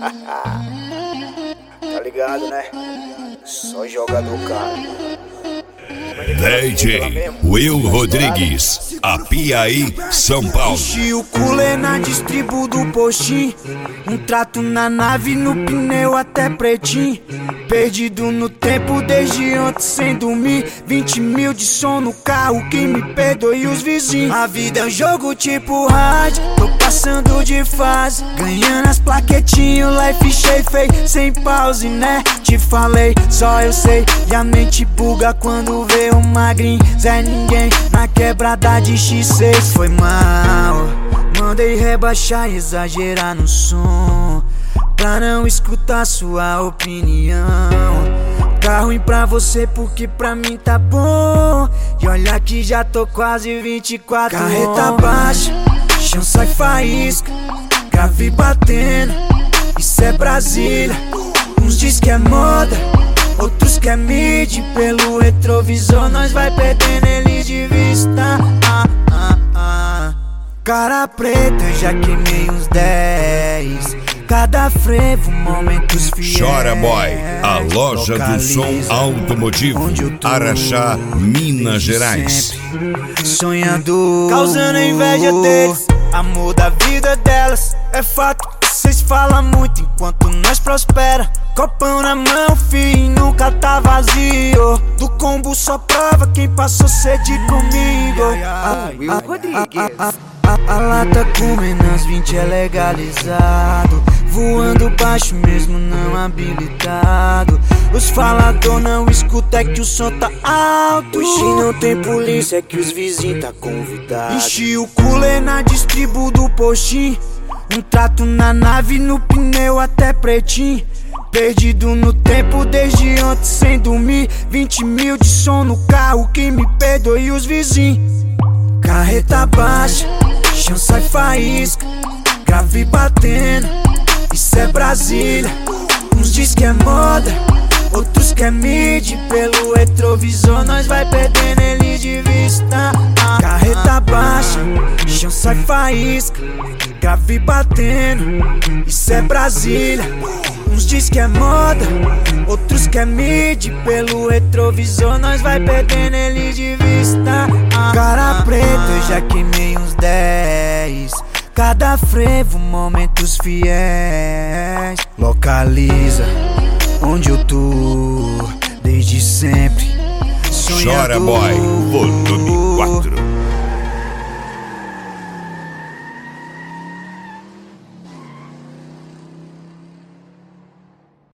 Tá ligado, né? Só jogador, cara. DJ Will Rodrigues, Apiaí, São Paulo. Enchi o culé na distribu do postinho. Um trato na nave, no pneu até pretinho. Perdido no tempo desde ontem sem dormir. 20 mil de som no carro, que me perdoe os vizinhos. A vida é um jogo tipo rádio, tô passando de fase. Ganhando as plaquetinhos, life cheio, sem pause, né? Te falei, só eu sei. E a mente buga quando vê um magrinho, Zé Ninguém na quebrada de X6. Foi mal, mandei rebaixar e exagerar no som, pra não escutar sua opinião. Tá ruim pra você porque pra mim tá bom. E olha que já tô quase 24. Carreta baixa, chão sai faísca, grave batendo, isso é Brasília. Uns diz que é moda, outros que é mid. Pelo retrovisor nós vai perdendo eles de vista. Cara preta, eu já queimei uns 10. Cada frevo, momentos fiéis. Chora Boy, a loja do som automotivo, Araxá, Minas Gerais. Sonhador, causando inveja deles, amor da vida delas. É fato, vocês falam muito enquanto nós prospera. Copão na mão, filho, nunca tá vazio. Do combo só prova quem passou sede comigo. Will Rodrigues. A lata com menos 20 é legalizado. Voando baixo mesmo não habilitado. Os falador não escuta, é que o som tá alto. Hoje não tem polícia, é que os vizinhos tá convidado. Enchi o culé na distribu do postinho. Um trato na nave, no pneu até pretinho. Perdido no tempo desde ontem sem dormir. 20 mil de som no carro, que me perdoe os vizinhos. Carreta baixa, chão sai faísca, grave batendo, isso é Brasília. Uns diz que é moda, outros que é mid. Pelo retrovisor nós vai perdendo eles de vista. Carreta baixa, chão sai faísca, grave batendo, isso é Brasília. Uns diz que é moda, outros que é mid. Pelo retrovisor nós vai perdendo eles de vista. Cara preta, eu já queimei uns 10. Cada frevo, momentos fiéis. Localiza onde eu tô desde sempre. Chora Boy, volume